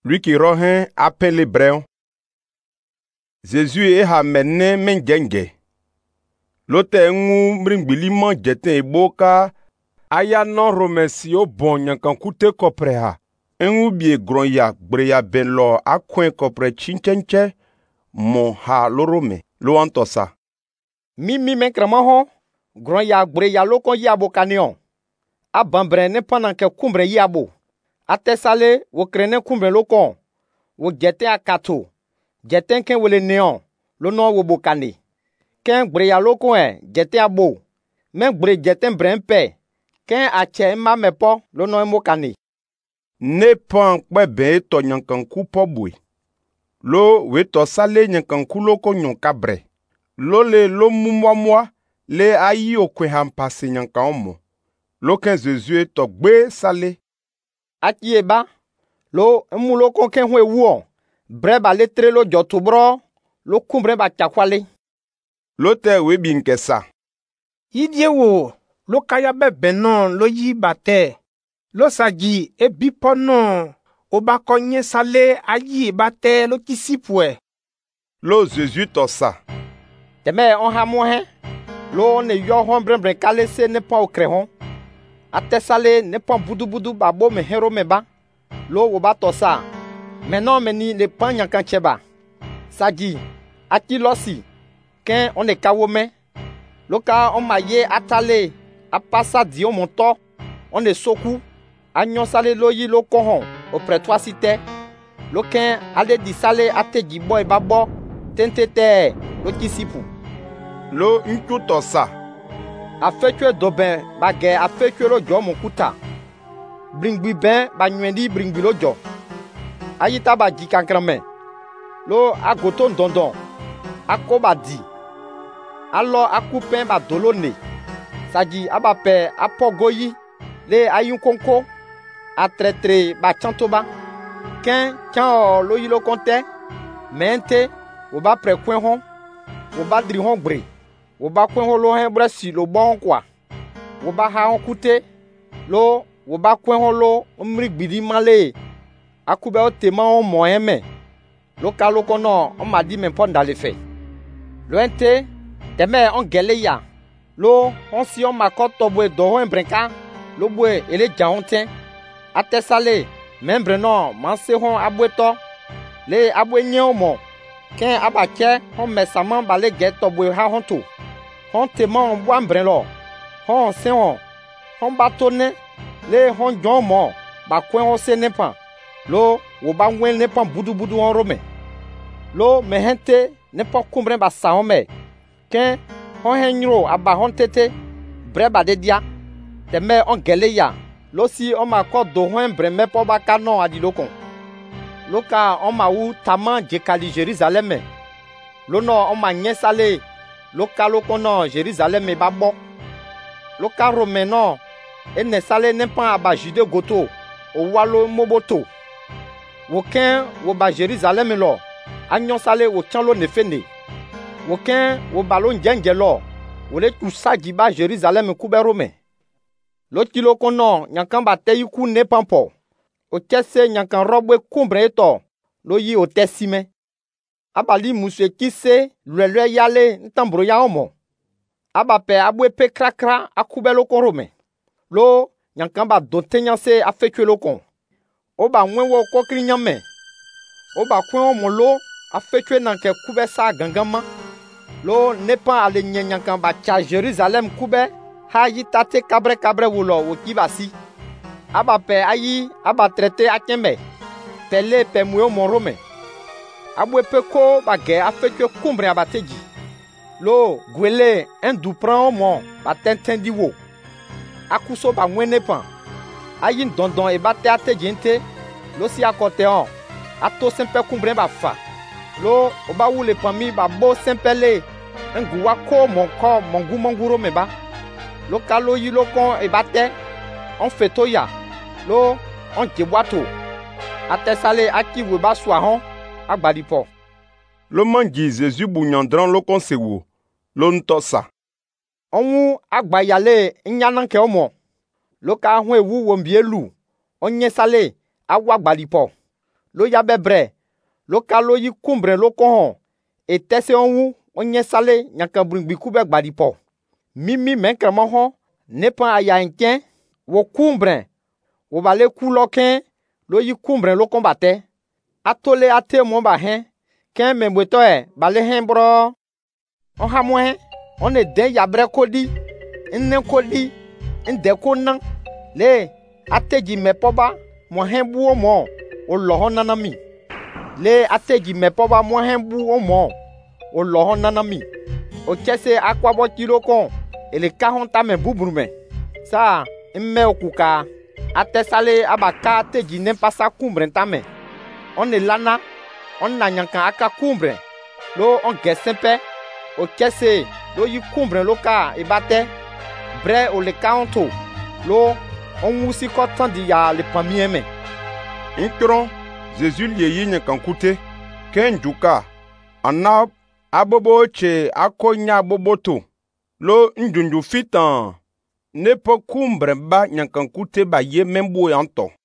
lui qui rohin appelé Bréon. Jésus et Hamene menjenge. Lote ngu mringbili man jeten eboka aya non romesi o bon nyankan kute kopreha. Ngu bie gronya breya ben lo akwen kopre chinchenche mon ha lorome lo antosa. Mimi menkrama ho gronya breya lo kon yabo kanion. A bambre ne pendant que kumbre yabo. A tesale wo krene kumbre lo kon. Wo jeten akato. Jeten ken wole neon lo no wo bokane. Ken breya lo kon jeten abo. Men bre jeten brempe. Ken ache ma mepo lo no mokane. Ne pan kwe ben to nyankan ku pobwe. Lo we to sale nyankan ku lo ko nyon kabre. Lo le lo mumwa le ayi okwe hampase nyankan omo. Lo ken Jésus to gbe sale. Aki eba lo mu lo kon ken hwe wuo. Breba le tre lo jotubro lo kumbre ba chakwale. Lo te we binkesa. Yidie wo lo kaya be benon lo yi bate. Lo saji e biponon o ba konye sale ayi bate lo kisipwe. Lo Jésus to sa. Teme on ha mo he. Lo ne yo hon brembre kale se ne pa okre hon. Atesale ne pa budu babo me hero me ba. Lo wo ba to sa. Menon meni le pan nyankan cheba. Saji ati losi. Ken on e kawo me. Loka on maye atale apasa di on monto. On e soku. Agnon sale lo yi lo kohon auprès toi cité. Loken ale di sale ate gibo e babo tentete lo kisipu. Lo nku to sa. Afekwe doben bage afekwe lo jo monkuta. Bringbi ben ba nywendi bringbi lo jo. Ayita ba di kankrame. Lo agoto ndondon. Akoba di. Alo akupen ba dolone. Saji abape apogoyi le ayun konko. Atretre ba chantoba. Ken kan lo yilo konte. Mente wo ba prekwen hon. Wo ba dri hon bre. Wo ba kwen hon lo hen brasi lo bon kwa. Wo ba ha hon kute. Lo wo ba kwen hon lo mri gbidi male. Akube o tema on mo eme. Lo ka lo kono on ma di men pon dale fe. Lo ente teme on gele ya. Lo on si on makoto bwe do hon brenka. Lo bwe ele jaonten. Atesale membre non manse hon abweto. Le abwe nye omo. Ken abache hon mesaman bale geto bwe ha hon to. Hon tema on bwa mbren lo. Hon se hon batone. Le hon jon mo. Ba kwen hon se nepan. Lo wo ba wen nepan budu hon rome. Lo mehente nepan kumbren ba sa hon me. Ken hon henyro aba hon tete. Breba de dia. Teme on gele ya. Lo si on ma ko do hon breme po ba kanon adilokon. Lo ka on ma wu taman jekali Jérusalem. Lo no on ma nye sale. Lo ka lo kono Jérusalem ba bo. Lo ka Rome no ene sale nepan aba Jude goto. O walo moboto. Wo ken wo ba Jérusalem lo. Agnon sale wo chan lo nefene. Wo ken wo balo njenje lo. Wo le tu saji ba Jérusalem kube Rome. Lo tilo kono nyankan ba te yiku nepan po. O tese nyankan robwe kumbre eto. Lo yi o tesime. Abali muswe kise lwe yale ntambro ya omo. Abape abwe pe krakra akube lo kon Rome. Lo nyankan ba dote nyanse afekwe lo kon. Oba mwenwo kokri nyame. Oba kwen omo lo afekwe nanke kube sa gangama. Lo nepan ale nyankan ba cha Jérusalem kube. Ha yi tate kabre wulo wo kibasi. Aba pe ayi aba trete akembe. Pele pe muyo mon Rome. Abwe pe ko bage afekwe kumbre abateji. Lo gwele endu pran omo ba tentendi wo. Akuso ba mwene pan. Ayi ndondon e bate ateji nte. Lo si akote on. Ato sempe kumbre ba fa. Lo oba wule pami ba bo sempele. Ngu wako monko mongu Rome ba. Lo kalo yi lo kon e bate. On feto ya. Lo on jebwato. Atesale aki we ba swa hon. Agbadipo. Lo manji Jésus bunyandran lo kon sewo. Lo ntosa. Onwu agbayale nyananke omo. Lo ka hwe wu wombie lu. Onye sale awa agbadipo. lo ya bebre lo ka lo yi kumbre lo ko hon etese onwu onye sale nyankan bringbi ku be gbadi po mimi menkramo hon nepa aya nken wo kumbre wo ba le ku lo ken lo yi kumbre lo kombate atole ate mo ba hen ken membeto e ba le hen bro on ha mo hen on e den ya bre kodi nne kodi nde ko nan le ateji mepoba mo hen bu o mo o lo hon nanami le ateji mepoba mo hen bu o mo o lo hon nanami o chese akwabo kilo kon ele ka hon ta me buburu me sa mme okuka atesale abaka ateji ne pasa kumbre ta me on e lana on na nyankan aka kumbre lo on gesempe o chese lo yi kumbre lo ka ibate bre o le ka onto lo on wusi ko tan di ya le pamie me Intron, Jésus liye nyankan kute, ken juka, ana abobo che akonya boboto, lo njunju fitan, ne po kumbre ba nyankan kute ba ye membo yanto.